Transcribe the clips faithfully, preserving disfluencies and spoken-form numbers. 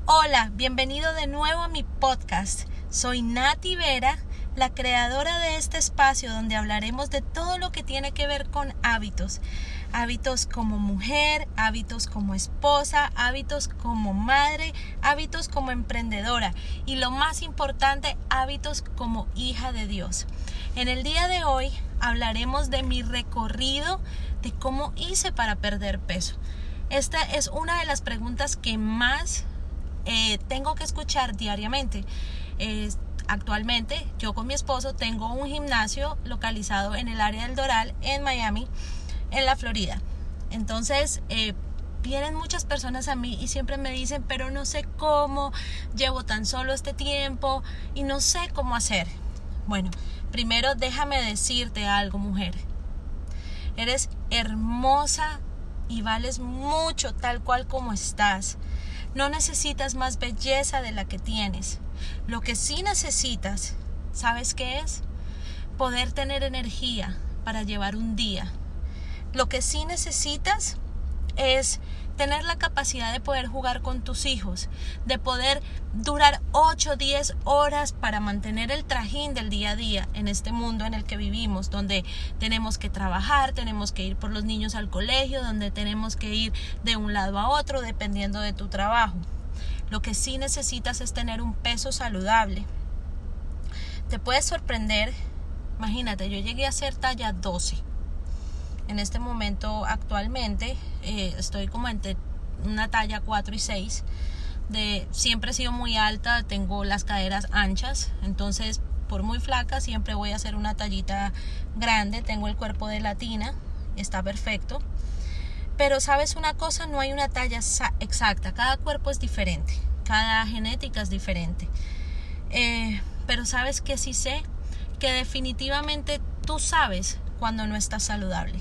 Hola, bienvenido de nuevo a mi podcast. Soy Nati Vera, la creadora de este espacio donde hablaremos de todo lo que tiene que ver con hábitos. Hábitos como mujer, hábitos como esposa, hábitos como madre, hábitos como emprendedora y lo más importante, hábitos como hija de Dios. En el día de hoy hablaremos de mi recorrido, de cómo hice para perder peso. Esta es una de las preguntas que más eh, tengo que escuchar diariamente. Eh, actualmente yo con mi esposo tengo un gimnasio localizado en el área del Doral, en Miami, en la Florida. Entonces eh, vienen muchas personas a mí y siempre me dicen, pero no sé cómo, llevo tan solo este tiempo y no sé cómo hacer. Bueno, primero déjame decirte algo, mujer. Eres hermosa y vales mucho tal cual como estás. No necesitas más belleza de la que tienes. Lo que sí necesitas, ¿sabes qué es? Poder tener energía para llevar un día. Lo que sí necesitas es tener la capacidad de poder jugar con tus hijos, de poder durar ocho o diez horas para mantener el trajín del día a día en este mundo en el que vivimos, donde tenemos que trabajar, tenemos que ir por los niños al colegio, donde tenemos que ir de un lado a otro dependiendo de tu trabajo. Lo que sí necesitas es tener un peso saludable. Te puedes sorprender, imagínate, yo llegué a ser talla doce. En este momento actualmente eh, estoy como entre una talla cuatro y seis. De, siempre he sido muy alta, tengo las caderas anchas, entonces por muy flaca siempre voy a hacer una tallita grande. Tengo el cuerpo de latina, está perfecto. Pero sabes una cosa, no hay una talla exacta, cada cuerpo es diferente, cada genética es diferente. Eh, pero sabes que sí sé que definitivamente tú sabes cuando no estás saludable.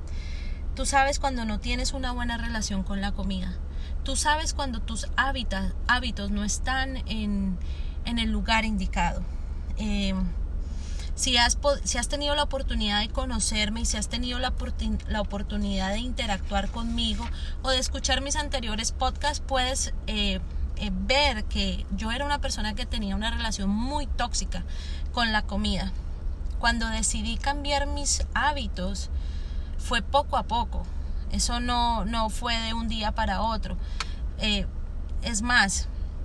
Tú sabes cuando no tienes una buena relación con la comida. Tú sabes cuando tus hábitos, hábitos no están en, en el lugar indicado. Eh, si, has, si has tenido la oportunidad de conocerme y si has tenido la, la oportunidad de interactuar conmigo o de escuchar mis anteriores podcasts, puedes eh, eh, ver que yo era una persona que tenía una relación muy tóxica con la comida. Cuando decidí cambiar mis hábitos, fue poco a poco. Eso no, no fue de un día para otro. Eh, es más,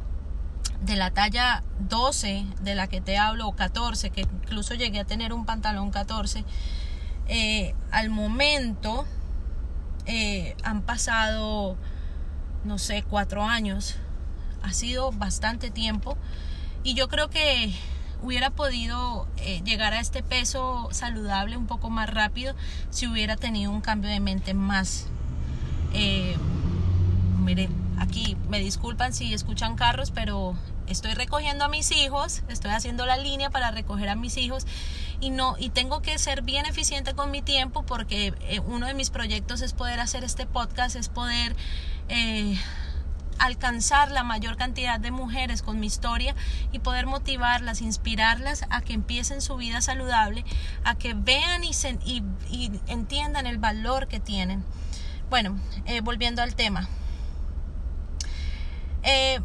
de la talla doce de la que te hablo, o catorce, que incluso llegué a tener un pantalón catorce, eh, al momento eh, han pasado, no sé, cuatro años. Ha sido bastante tiempo. Y yo creo que hubiera podido eh, llegar a este peso saludable un poco más rápido si hubiera tenido un cambio de mente más. Eh, mire, aquí me disculpan si escuchan carros, pero estoy recogiendo a mis hijos, estoy haciendo la línea para recoger a mis hijos y no y tengo que ser bien eficiente con mi tiempo porque eh, uno de mis proyectos es poder hacer este podcast, es poder eh, alcanzar la mayor cantidad de mujeres con mi historia y poder motivarlas, inspirarlas a que empiecen su vida saludable, a que vean y, se, y, y entiendan el valor que tienen. Bueno, eh, volviendo al tema. Eh,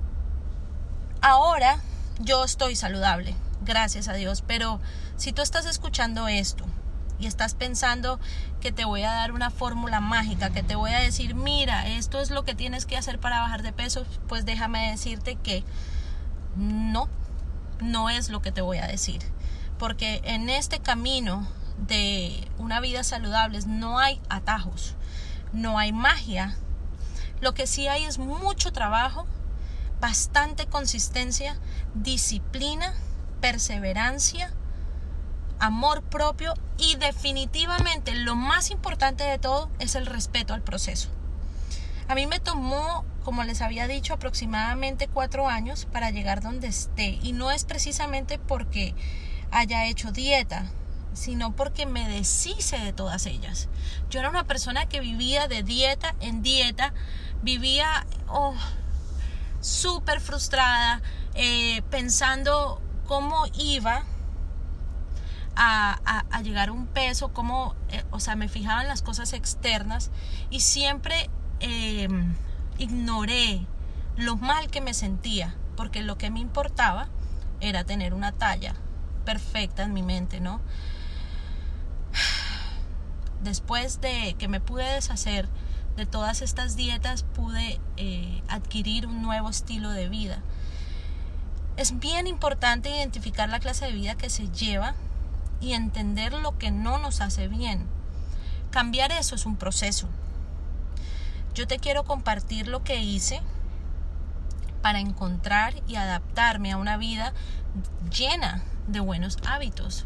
ahora yo estoy saludable, gracias a Dios, pero si tú estás escuchando esto y estás pensando que te voy a dar una fórmula mágica, que te voy a decir, mira, esto es lo que tienes que hacer para bajar de peso, pues déjame decirte que no, no es lo que te voy a decir. Porque en este camino de una vida saludable no hay atajos, no hay magia. Lo que sí hay es mucho trabajo, bastante consistencia, disciplina, perseverancia, amor propio y definitivamente lo más importante de todo es el respeto al proceso. A mí me tomó, como les había dicho, aproximadamente cuatro años para llegar donde esté y no es precisamente porque haya hecho dieta, sino porque me deshice de todas ellas. Yo era una persona que vivía de dieta en dieta, vivía oh, súper frustrada, eh, pensando cómo iba A, a, a llegar a un peso, como, eh, o sea, me fijaba en las cosas externas y siempre eh, ignoré lo mal que me sentía, porque lo que me importaba era tener una talla perfecta en mi mente, ¿no? Después de que me pude deshacer de todas estas dietas, pude eh, adquirir un nuevo estilo de vida. Es bien importante identificar la clase de vida que se lleva y entender lo que no nos hace bien. Cambiar eso es un proceso. Yo te quiero compartir lo que hice para encontrar y adaptarme a una vida llena de buenos hábitos.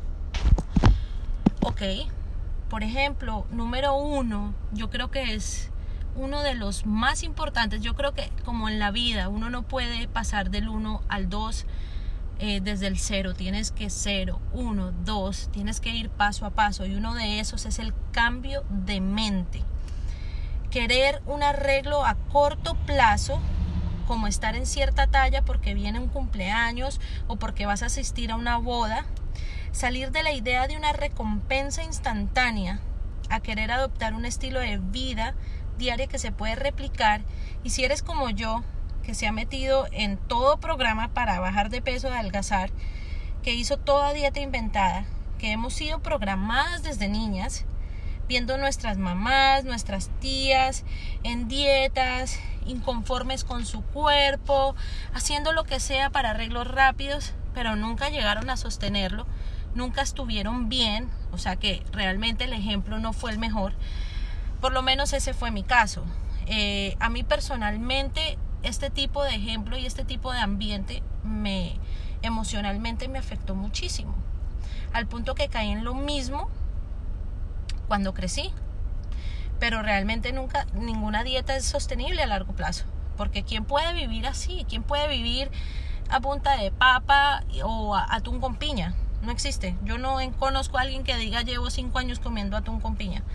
Ok, por ejemplo, número uno, yo creo que es uno de los más importantes. Yo creo que como en la vida, uno no puede pasar del uno al dos eh, desde el cero. Tienes que cero, uno, dos, tienes que ir paso a paso. Y uno de esos es el cambio de mente. Querer un arreglo a corto plazo, como estar en cierta talla porque viene un cumpleaños o porque vas a asistir a una boda. Salir de la idea de una recompensa instantánea a querer adoptar un estilo de vida diaria que se puede replicar. Y si eres como yo, que se ha metido en todo programa para bajar de peso, de adelgazar, que hizo toda dieta inventada, que hemos sido programadas desde niñas, viendo nuestras mamás, nuestras tías en dietas, inconformes con su cuerpo, haciendo lo que sea para arreglos rápidos, pero nunca llegaron a sostenerlo, nunca estuvieron bien, o sea que realmente el ejemplo no fue el mejor. Por lo menos ese fue mi caso. Eh, a mí personalmente este tipo de ejemplo y este tipo de ambiente me emocionalmente me afectó muchísimo, al punto que caí en lo mismo cuando crecí. Pero realmente nunca, ninguna dieta es sostenible a largo plazo, porque ¿quién puede vivir así? ¿Quién puede vivir a punta de papa o atún con piña? No existe. Yo no conozco a alguien que diga llevo cinco años comiendo atún con piña.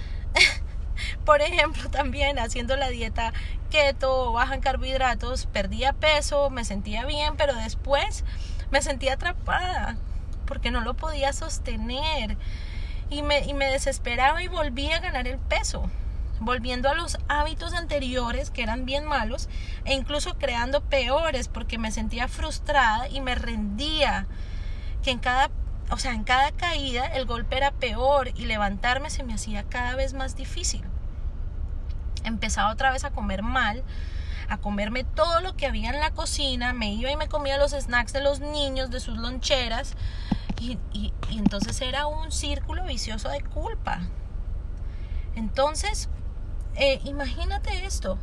Por ejemplo, también haciendo la dieta keto o baja en carbohidratos, perdía peso, me sentía bien, pero después me sentía atrapada porque no lo podía sostener. Y me, y me desesperaba y volvía a ganar el peso, volviendo a los hábitos anteriores que eran bien malos e incluso creando peores, porque me sentía frustrada y me rendía, que en cada, o sea, en cada caída el golpe era peor y levantarme se me hacía cada vez más difícil. Empezaba otra vez a comer mal, a comerme todo lo que había en la cocina, me iba y me comía los snacks de los niños, de sus loncheras. Y, y, y entonces era un círculo vicioso de culpa. Entonces, eh, imagínate esto.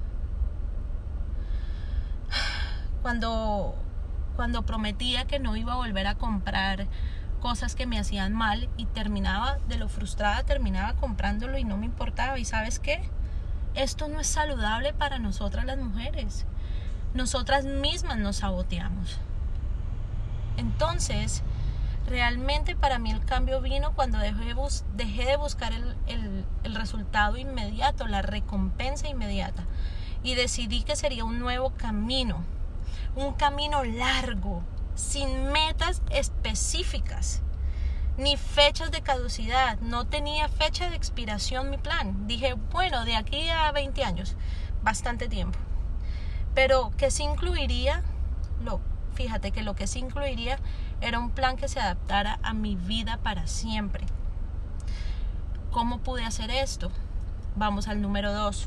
Cuando, cuando prometía que no iba a volver a comprar cosas que me hacían mal y terminaba, de lo frustrada, terminaba comprándolo y no me importaba. ¿Y sabes qué? Esto no es saludable para nosotras las mujeres. Nosotras mismas nos saboteamos. Entonces, realmente para mí el cambio vino cuando dejé, bus- dejé de buscar el, el, el resultado inmediato, la recompensa inmediata, y decidí que sería un nuevo camino, un camino largo, sin metas específicas, ni fechas de caducidad. No tenía fecha de expiración mi plan. Dije, bueno, de aquí a veinte años, bastante tiempo, pero que sí incluiría, lo, fíjate que lo que sí incluiría era un plan que se adaptara a mi vida para siempre. ¿Cómo pude hacer esto? Vamos al número dos.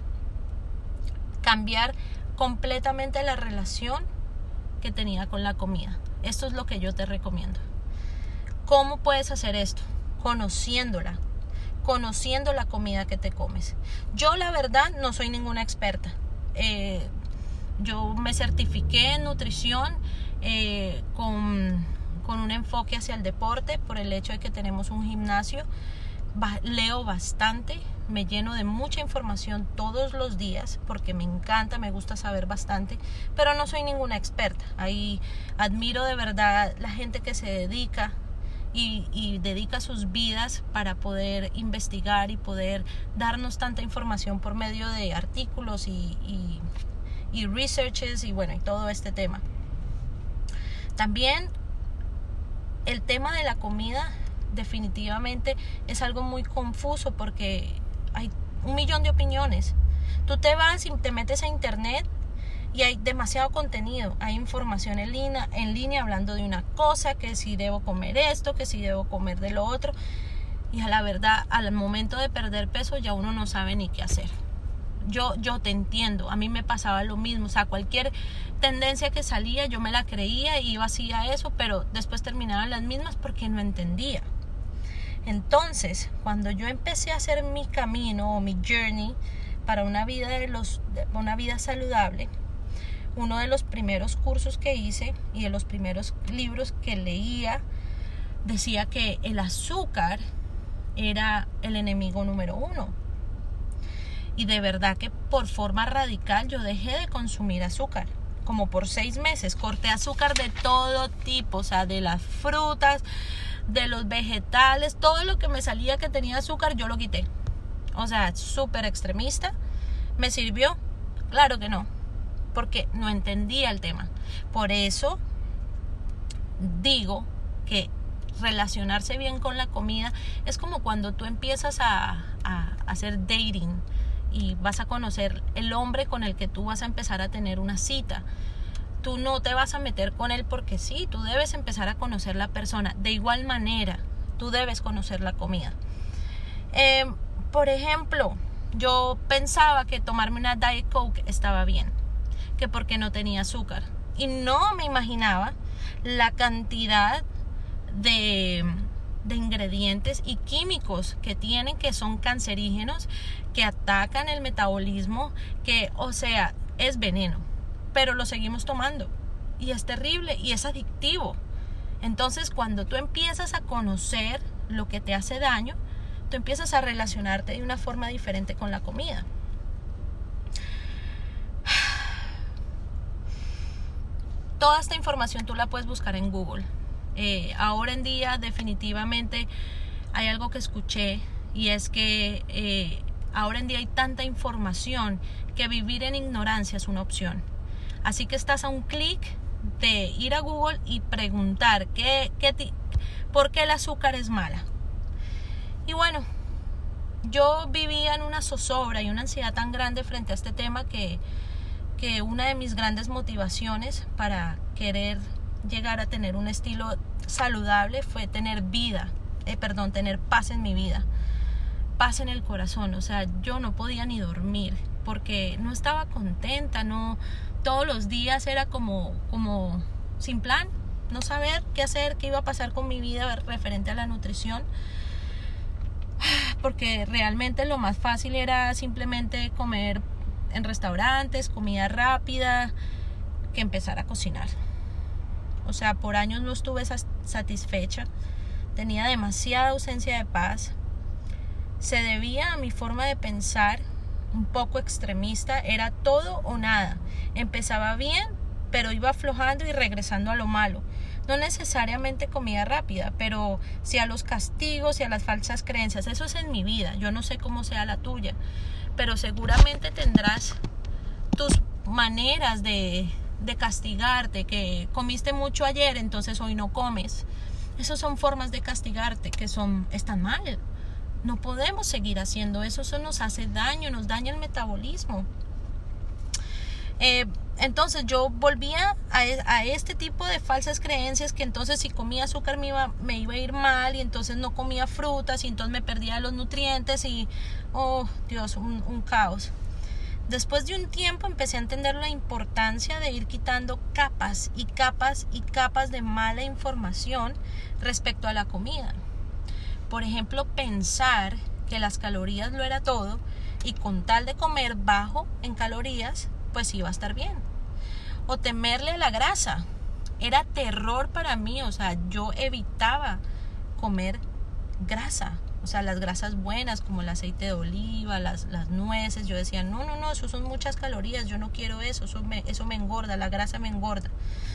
Cambiar completamente la relación que tenía con la comida. Esto es lo que yo te recomiendo. ¿Cómo puedes hacer esto? Conociéndola. Conociendo la comida que te comes. Yo la verdad no soy ninguna experta. Eh, yo me certifiqué en nutrición eh, con... con un enfoque hacia el deporte por el hecho de que tenemos un gimnasio. Leo bastante, me lleno de mucha información todos los días porque me encanta, me gusta saber bastante, pero no soy ninguna experta. Ahí admiro de verdad la gente que se dedica y, y dedica sus vidas para poder investigar y poder darnos tanta información por medio de artículos y, y, y researches y bueno, y todo este tema. También el tema de la comida definitivamente es algo muy confuso porque hay un millón de opiniones. Tú te vas y te metes a internet y hay demasiado contenido, hay información en línea, en línea hablando de una cosa, que si debo comer esto, que si debo comer de lo otro, y a la verdad, al momento de perder peso ya uno no sabe ni qué hacer. Yo, yo te entiendo, a mí me pasaba lo mismo, o sea, cualquier tendencia que salía yo me la creía y iba así a eso, pero después terminaban las mismas porque no entendía. Entonces, cuando yo empecé a hacer mi camino o mi journey para una vida, de los, una vida saludable, uno de los primeros cursos que hice y de los primeros libros que leía decía que el azúcar era el enemigo número uno. Y de verdad que por forma radical yo dejé de consumir azúcar. Como por seis meses corté azúcar de todo tipo, o sea, de las frutas, de los vegetales, todo lo que me salía que tenía azúcar yo lo quité. O sea, súper extremista. ¿Me sirvió? Claro que no, porque no entendía el tema. Por eso digo que relacionarse bien con la comida es como cuando tú empiezas a, a hacer dating y vas a conocer el hombre con el que tú vas a empezar a tener una cita. Tú no te vas a meter con él porque sí, tú debes empezar a conocer la persona. De igual manera, tú debes conocer la comida. Eh, por ejemplo, yo pensaba que tomarme una Diet Coke estaba bien, que porque no tenía azúcar. Y no me imaginaba la cantidad de, de ingredientes y químicos que tienen, que son cancerígenos, que atacan el metabolismo, que, o sea, es veneno, pero lo seguimos tomando y es terrible y es adictivo. Entonces, cuando tú empiezas a conocer lo que te hace daño, tú empiezas a relacionarte de una forma diferente con la comida. Toda esta información tú la puedes buscar en Google. Eh, ahora en día definitivamente hay algo que escuché y es que eh, ahora en día hay tanta información que vivir en ignorancia es una opción. Así que estás a un clic de ir a Google y preguntar qué, qué ti, por qué el azúcar es mala. Y bueno, yo vivía en una zozobra y una ansiedad tan grande frente a este tema que, que una de mis grandes motivaciones para querer llegar a tener un estilo saludable fue tener vida, eh, perdón, tener paz en mi vida, paz en el corazón. O sea, yo no podía ni dormir porque no estaba contenta, no, todos los días era como, como sin plan, no saber qué hacer, qué iba a pasar con mi vida referente a la nutrición, porque realmente lo más fácil era simplemente comer en restaurantes, comida rápida, que empezar a cocinar. O sea, por años no estuve satisfecha, tenía demasiada ausencia de paz. Se debía a mi forma de pensar un poco extremista, era todo o nada. Empezaba bien, pero iba aflojando y regresando a lo malo. No necesariamente comida rápida, pero sí a los castigos y a las falsas creencias. Eso es en mi vida, yo no sé cómo sea la tuya, pero seguramente tendrás tus maneras de, de castigarte, que comiste mucho ayer, entonces hoy no comes. Esas son formas de castigarte que son, están mal. No podemos seguir haciendo eso, eso nos hace daño, nos daña el metabolismo. Eh, entonces yo volvía a, a este tipo de falsas creencias, que entonces si comía azúcar me iba, me iba a ir mal, y entonces no comía frutas y entonces me perdía los nutrientes y, oh Dios, un, un caos. Después de un tiempo empecé a entender la importancia de ir quitando capas y capas y capas de mala información respecto a la comida. Por ejemplo, pensar que las calorías lo era todo y con tal de comer bajo en calorías, pues iba a estar bien. O temerle a la grasa. Era terror para mí, o sea, yo evitaba comer grasa. O sea, las grasas buenas como el aceite de oliva, las, las nueces. Yo decía, no, no, no, eso son muchas calorías, yo no quiero eso, eso me, eso me engorda, la grasa me engorda.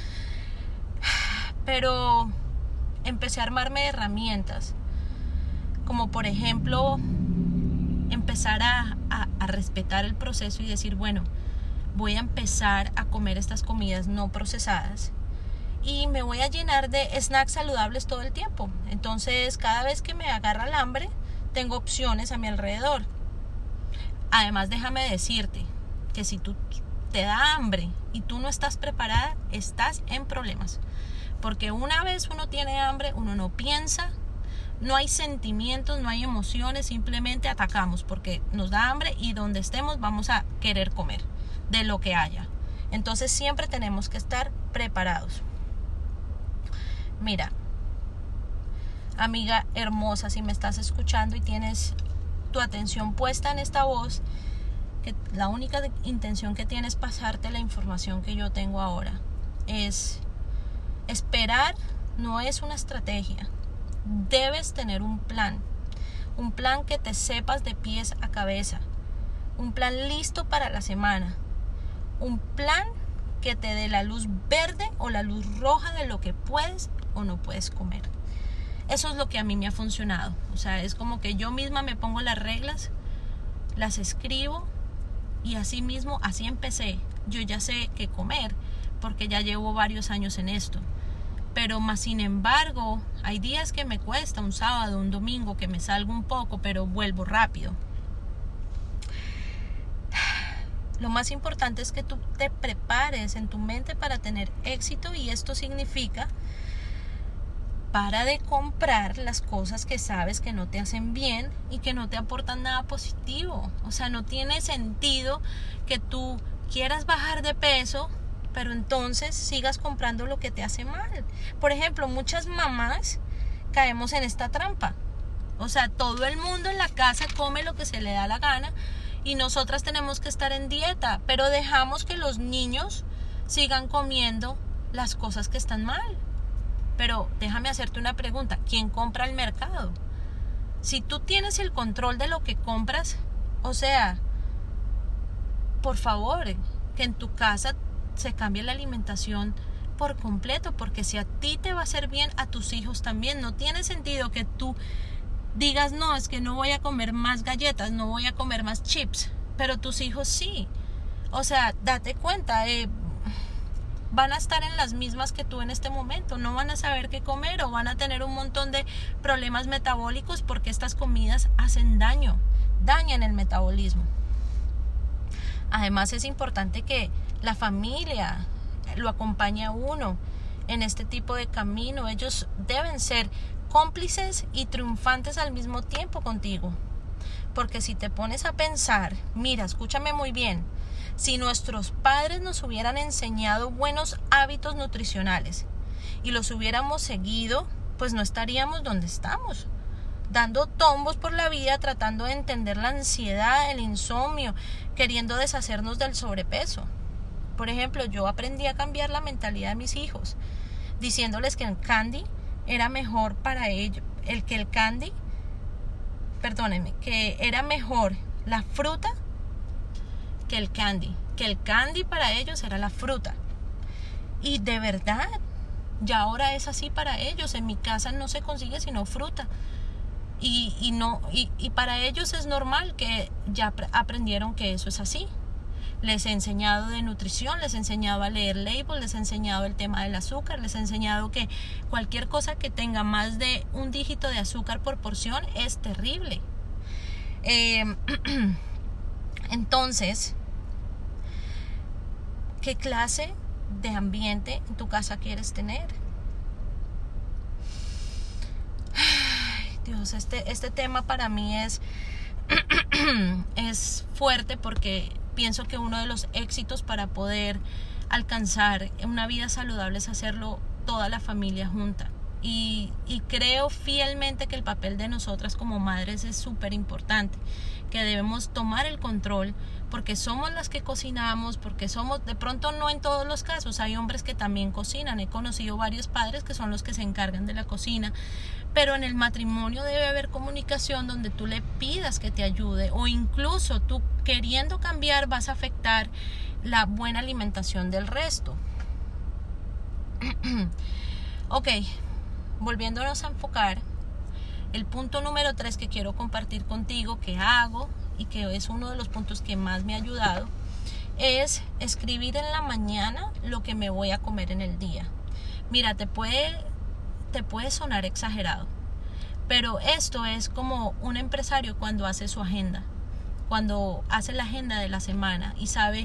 Pero empecé a armarme de herramientas, como por ejemplo empezar a, a, a respetar el proceso y decir, bueno, voy a empezar a comer estas comidas no procesadas y me voy a llenar de snacks saludables todo el tiempo. Entonces, cada vez que me agarra el hambre, tengo opciones a mi alrededor. Además, déjame decirte que si tú te da hambre y tú no estás preparada, estás en problemas. Porque una vez uno tiene hambre, uno no piensa, no hay sentimientos, no hay emociones, simplemente atacamos porque nos da hambre y donde estemos vamos a querer comer de lo que haya. Entonces siempre tenemos que estar preparados. Mira, amiga hermosa, si me estás escuchando y tienes tu atención puesta en esta voz, que la única intención que tienes es pasarte la información que yo tengo ahora. Es esperar, no es una estrategia. Debes tener un plan, un plan que te sepas de pies a cabeza, un plan listo para la semana, un plan que te dé la luz verde o la luz roja de lo que puedes o no puedes comer. Eso es lo que a mí me ha funcionado. O sea, es como que yo misma me pongo las reglas, las escribo y así mismo, así empecé. Yo ya sé qué comer porque ya llevo varios años en esto. Pero más sin embargo, hay días que me cuesta, un sábado, un domingo, que me salgo un poco, pero vuelvo rápido. Lo más importante es que tú te prepares en tu mente para tener éxito, y esto significa: para de comprar las cosas que sabes que no te hacen bien y que no te aportan nada positivo. O sea, no tiene sentido que tú quieras bajar de peso, pero entonces sigas comprando lo que te hace mal. Por ejemplo, muchas mamás caemos en esta trampa. O sea, todo el mundo en la casa come lo que se le da la gana y nosotras tenemos que estar en dieta, pero dejamos que los niños sigan comiendo las cosas que están mal. Pero déjame hacerte una pregunta: ¿quién compra el mercado? Si tú tienes el control de lo que compras, o sea, por favor, que en tu casa se cambie la alimentación por completo, porque si a ti te va a hacer bien, a tus hijos también. No tiene sentido que tú digas: no, es que no voy a comer más galletas, no voy a comer más chips, pero tus hijos sí. O sea, date cuenta, eh, van a estar en las mismas que tú en este momento, no van a saber qué comer o van a tener un montón de problemas metabólicos porque estas comidas hacen daño, dañan el metabolismo. Además, es importante que la familia lo acompañe a uno en este tipo de camino. Ellos deben ser cómplices y triunfantes al mismo tiempo contigo. Porque si te pones a pensar, mira, escúchame muy bien, si nuestros padres nos hubieran enseñado buenos hábitos nutricionales y los hubiéramos seguido, pues no estaríamos donde estamos, dando tombos por la vida, tratando de entender la ansiedad, el insomnio, queriendo deshacernos del sobrepeso. Por ejemplo, yo aprendí a cambiar la mentalidad de mis hijos, diciéndoles que el candy era mejor para ellos, el que el candy, perdónenme, que era mejor la fruta que el candy, que el candy para ellos era la fruta. Y de verdad, ya ahora es así para ellos. En mi casa no se consigue sino fruta. Y, y, no, y, y para ellos es normal, que ya aprendieron que eso es así. Les he enseñado de nutrición, les he enseñado a leer labels, les he enseñado el tema del azúcar, les he enseñado que cualquier cosa que tenga más de un dígito de azúcar por porción es terrible. Eh, entonces, ¿qué clase de ambiente en tu casa quieres tener? Ay, Dios, este, este tema para mí es, es fuerte, porque pienso que uno de los éxitos para poder alcanzar una vida saludable es hacerlo toda la familia junta. Y, y creo fielmente que el papel de nosotras como madres es súper importante, que debemos tomar el control, porque somos las que cocinamos, porque somos, de pronto no en todos los casos, hay hombres que también cocinan. He conocido varios padres que son los que se encargan de la cocina, pero en el matrimonio debe haber comunicación donde tú le pidas que te ayude, o incluso tú queriendo cambiar vas a afectar la buena alimentación del resto. Ok, volviéndonos a enfocar, el punto número tres que quiero compartir contigo, que hago y que es uno de los puntos que más me ha ayudado, es escribir en la mañana lo que me voy a comer en el día. Mira, te puede, te puede sonar exagerado, pero esto es como un empresario cuando hace su agenda, cuando hace la agenda de la semana y sabe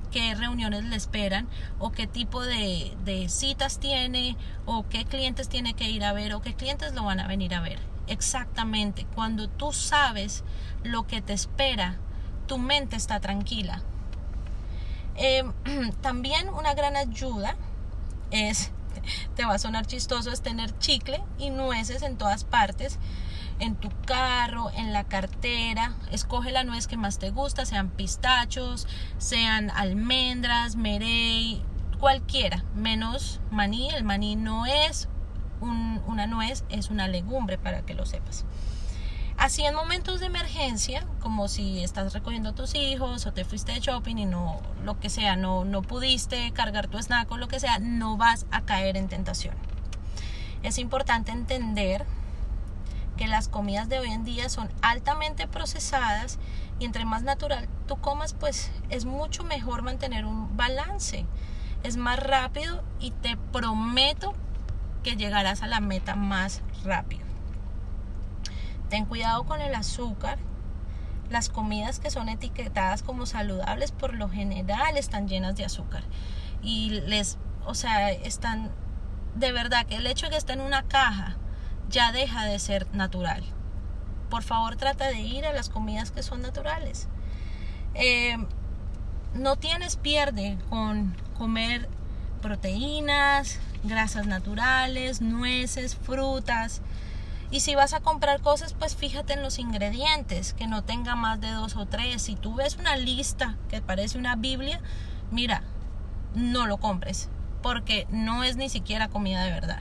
qué reuniones le esperan, o qué tipo de, de citas tiene, o qué clientes tiene que ir a ver, o qué clientes lo van a venir a ver. Exactamente, cuando tú sabes lo que te espera, tu mente está tranquila. Eh, también una gran ayuda es, te va a sonar chistoso, es tener chicle y nueces en todas partes, en tu carro, en la cartera. Escoge la nuez que más te gusta, sean pistachos, sean almendras, merey, cualquiera, menos maní. El maní no es un, una nuez, es una legumbre, para que lo sepas. Así en momentos de emergencia, como si estás recogiendo a tus hijos o te fuiste de shopping y no, lo que sea, no, no pudiste cargar tu snack o lo que sea, no vas a caer en tentación. Es importante entender que las comidas de hoy en día son altamente procesadas y entre más natural tú comas, pues es mucho mejor mantener un balance. Es más rápido y te prometo que llegarás a la meta más rápido. Ten cuidado con el azúcar. Las comidas que son etiquetadas como saludables por lo general están llenas de azúcar. Y les, o sea, están, de verdad que el hecho de que esté en una caja ya deja de ser natural. Por favor, trata de ir a las comidas que son naturales. Eh, no tienes pierde con comer proteínas, grasas naturales, nueces, frutas. Y si vas a comprar cosas, pues fíjate en los ingredientes, que no tenga más de dos o tres. Si tú ves una lista que parece una Biblia, mira, no lo compres, porque no es ni siquiera comida de verdad.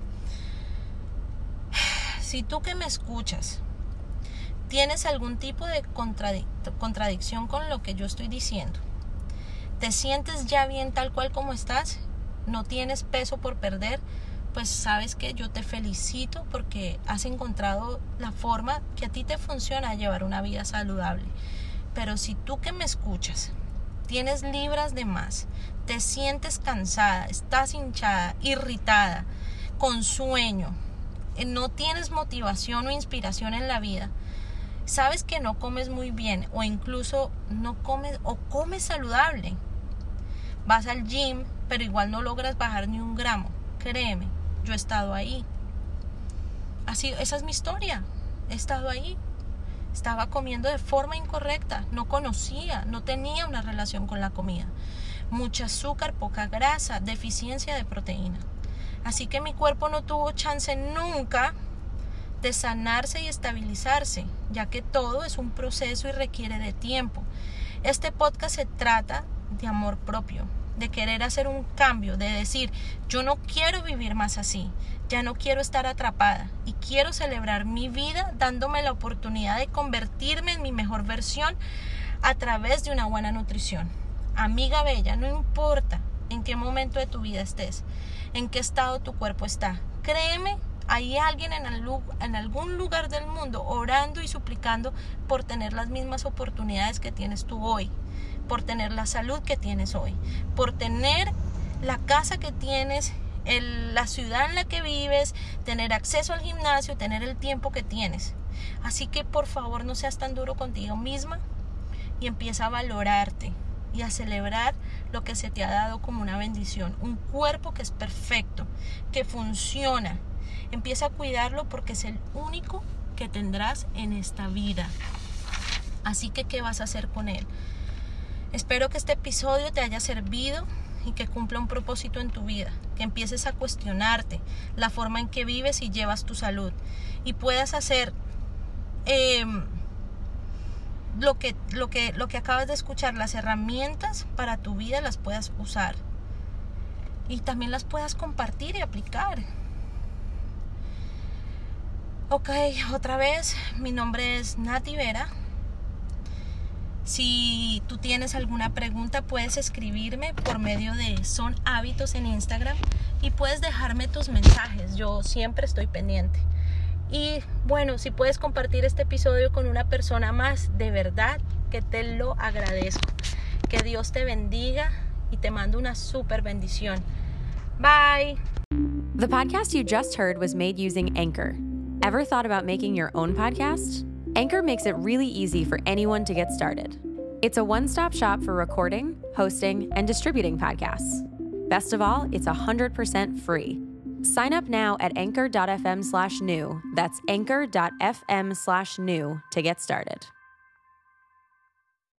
Si tú que me escuchas tienes algún tipo de contradic- contradicción con lo que yo estoy diciendo, te sientes ya bien tal cual como estás, no tienes peso por perder, pues sabes que yo te felicito porque has encontrado la forma que a ti te funciona de llevar una vida saludable. Pero si tú que me escuchas tienes libras de más, te sientes cansada, estás hinchada, irritada, con sueño, no tienes motivación o inspiración en la vida, sabes que no comes muy bien o incluso no comes o comes saludable, vas al gym pero igual no logras bajar ni un gramo, créeme, yo he estado ahí. Así, esa es mi historia. He estado ahí. Estaba comiendo de forma incorrecta. No conocía, no tenía una relación con la comida. Mucha azúcar, poca grasa, deficiencia de proteína. Así que mi cuerpo no tuvo chance nunca de sanarse y estabilizarse, ya que todo es un proceso y requiere de tiempo. Este podcast se trata de amor propio, de querer hacer un cambio, de decir, yo no quiero vivir más así, ya no quiero estar atrapada y quiero celebrar mi vida dándome la oportunidad de convertirme en mi mejor versión a través de una buena nutrición. Amiga bella, no importa en qué momento de tu vida estés, en qué estado tu cuerpo está, créeme, hay alguien en, el, en algún lugar del mundo orando y suplicando por tener las mismas oportunidades que tienes tú hoy, por tener la salud que tienes hoy, por tener la casa que tienes, el, la ciudad en la que vives, tener acceso al gimnasio, tener el tiempo que tienes. Así que por favor no seas tan duro contigo misma y empieza a valorarte y a celebrar lo que se te ha dado como una bendición, un cuerpo que es perfecto, que funciona. Empieza a cuidarlo porque es el único que tendrás en esta vida. Así que, ¿qué vas a hacer con él? Espero que este episodio te haya servido y que cumpla un propósito en tu vida, que empieces a cuestionarte la forma en que vives y llevas tu salud y puedas hacer eh, lo que, lo que, lo que acabas de escuchar, las herramientas para tu vida las puedas usar y también las puedas compartir y aplicar. Ok, otra vez, mi nombre es Nati Vera. Si tú tienes alguna pregunta, puedes escribirme por medio de Son Hábitos en Instagram y puedes dejarme tus mensajes. Yo siempre estoy pendiente. Y bueno, si puedes compartir este episodio con una persona más, de verdad que te lo agradezco. Que Dios te bendiga y te mando una súper bendición. Bye. The podcast you just heard was made using Anchor. Ever thought about making your own podcast? Anchor makes it really easy for anyone to get started. It's a one-stop shop for recording, hosting, and distributing podcasts. Best of all, it's one hundred percent free. Sign up now at anchor.fm slash new. That's anchor.fm slash new to get started.